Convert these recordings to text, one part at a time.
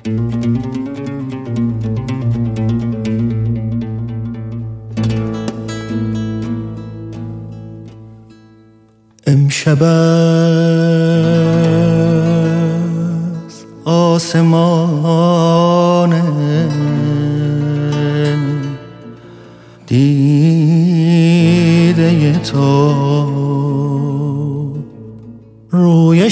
امشب از آسمان دیده تو روی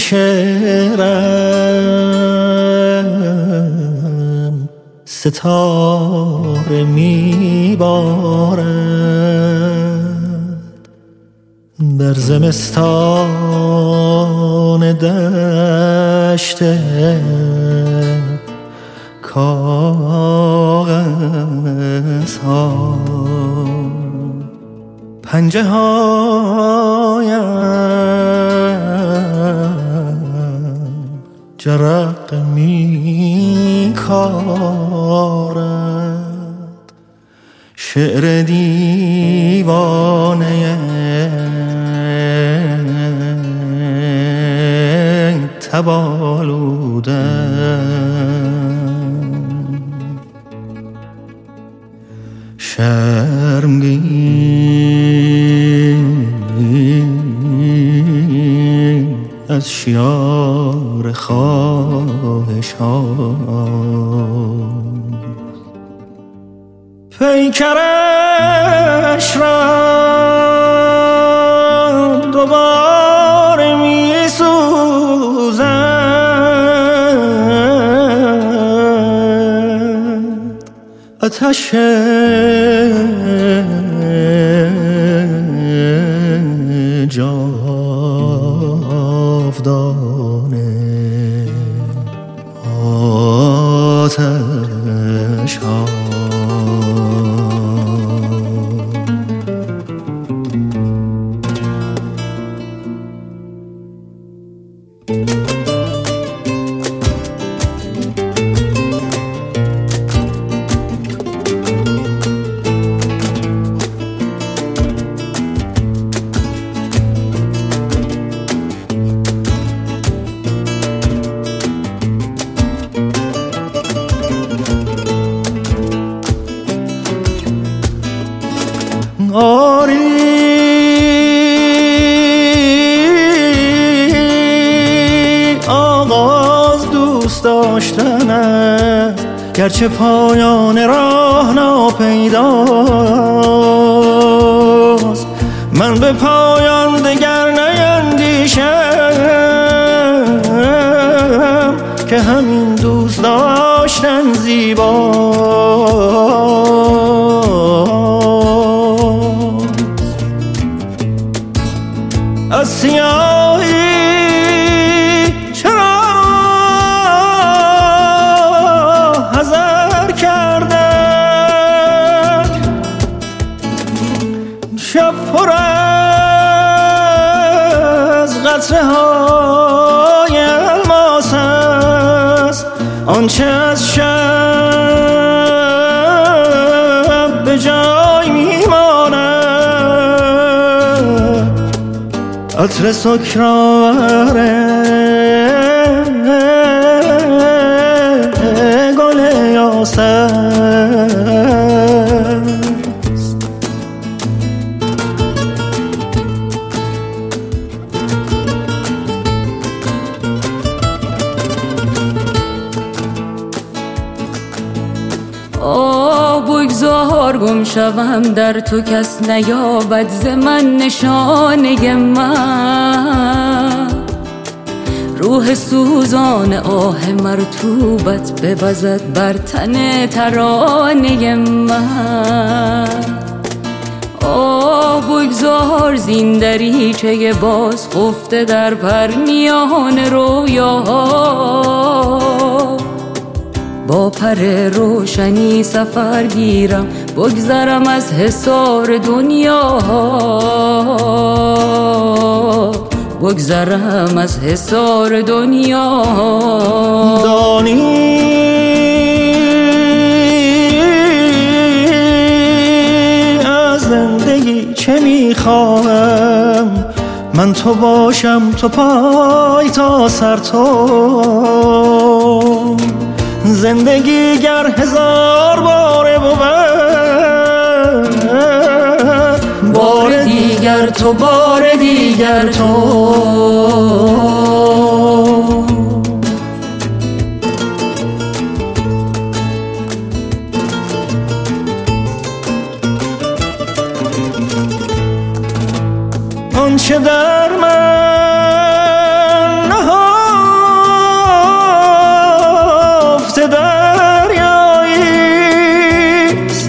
شعرم ستاره میبارد در زمستان دشت کاغذ ها پنجه هایم جرق می کارد شعر دیوانه تبالودم شرمگین از شیار خواهش ها پیکرش را دوباره می سوزد آتش جاودانه آتش ها آری آغاز دوست داشتنه گرچه پایان راه ناپیداست من به پایان دگر نیندیشم که همین دوست داشتن زیباست از سیاهی چرا حذر کردن شب پر از قطره های الماس است آنچه از شب به جای میماند عطر سکرآور گل یاس است بگذار گم شوم در تو کس نیابد ز من نشانه من روح سوزان آه مرطوبت بوزد بر تن ترانه من بگذار زین دریچه باز خفته در پرنیان رویاها با پر روشنی سفر گیرم بگذرم از حصار دنیا بگذرم از حصار دنیا دانی از زندگی چه میخواهم من تو باشم تو پای تا سر تو زندگی گر هزار باره بود، بار دیگر تو، بار دیگر تو. آنچه در من نهفته دریاییست،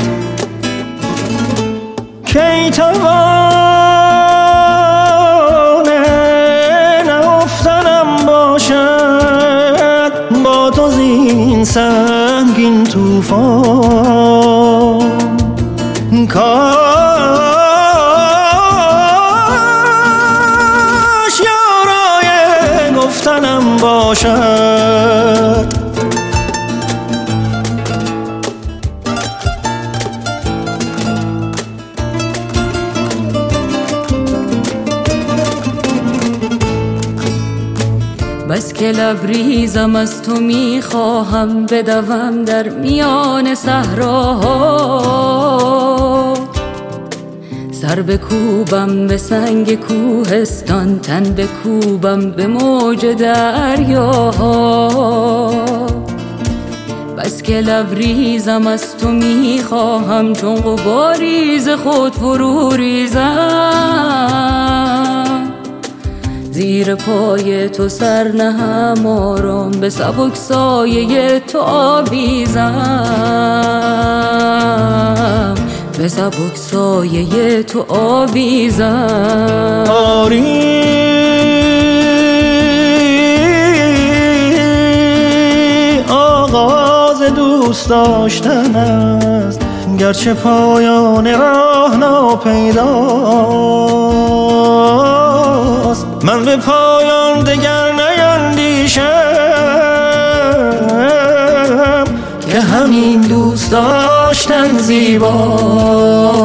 کی توانه نهفتنم باشد با تو زین سنگین طوفان. گفتنم باشد. بس که لبریزم از تو میخواهم بدوم در میان صحراها، سر بکوبم به سنگ کوهستان، تن بکوبم به موج دریاها. بس که لبریزم از تو میخواهم چون غباری ز خود فرو ریزم، زیر پای تو سر نهم آرام به سبک سایه تو آویزم، به سبک سایه تو آویزم. آری آغاز دوست داشتن است، گرچه پایان راه ناپیداست. من به پایان دگر نیندیشم که همین دوست داشتن زیباست.